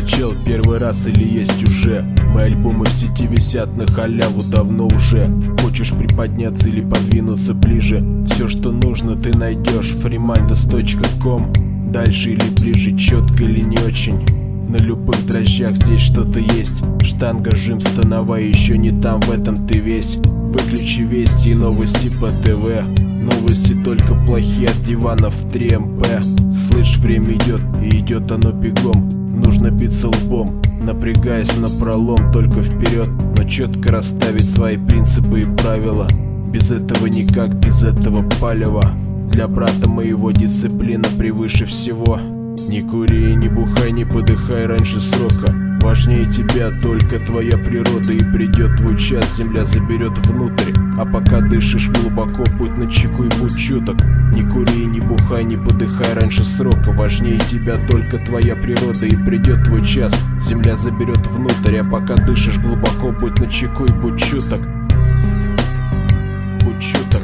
чел, первый раз или есть уже? Мои альбомы в сети висят на халяву давно уже. Хочешь приподняться или подвинуться ближе? Все, что нужно, ты найдешь freemindos.com. Дальше или ближе, четко или не очень. На любых дрожжах здесь что-то есть. Штанга, жим, становая, еще не там, в этом ты весь. Выключи вести и новости по ТВ. Новости только плохие от дивана в 3МП. Слышь, время идет, и идет оно бегом. Нужно биться лбом, напрягаясь напролом, только вперед, но четко расставить свои принципы и правила. Без этого никак, без этого палева. Для брата моего дисциплина превыше всего. Не кури, не бухай, не подыхай раньше срока. Важнее тебя только твоя природа. И придет твой час, земля заберет внутрь. А пока дышишь глубоко, будь начеку и будь чуток. Не кури, не бухай, не подыхай раньше срока. Важнее тебя только твоя природа. И придет твой час, земля заберет внутрь. А пока дышишь глубоко, будь начеку и будь чуток. Будь чуток.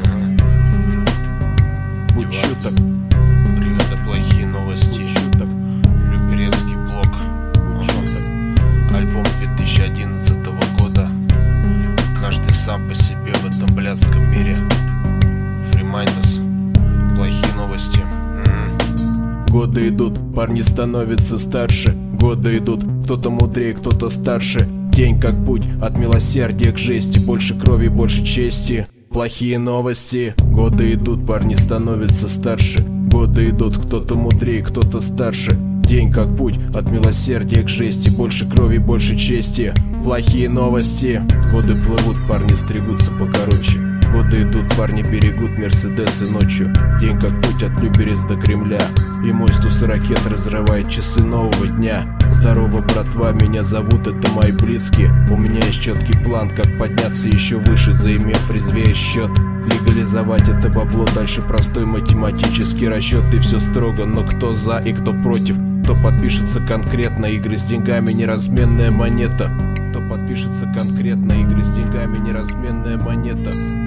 Будь чуток. Бригада плохие новости. Чуток. Люберецкий блок. Будь чуток. Альбом 2011 года. Каждый сам по себе в этом блядском мире. Freemindos. Плохие новости. Годы идут, парни становятся старше. Годы идут, кто-то мудрее, кто-то старше. День как путь, от милосердия к жести. Больше крови, больше чести. Плохие новости. Годы идут, парни становятся старше. Годы идут, кто-то мудрее, кто-то старше. День как путь, от милосердия к жести. Больше крови, больше чести. Плохие новости. Годы плывут, парни стригутся покороче. Годы идут, парни берегут мерседесы ночью. День как путь от Люберец до Кремля. И мой стус ракет разрывает часы нового дня. Здорово, братва, меня зовут, это мои близкие. У меня есть четкий план, как подняться еще выше, заимев резвее счет. Легализовать это бабло, дальше простой математический расчет. И все строго, но кто за и кто против? Кто подпишется конкретно, игры с деньгами, неразменная монета. Кто подпишется конкретно, игры с деньгами, неразменная монета.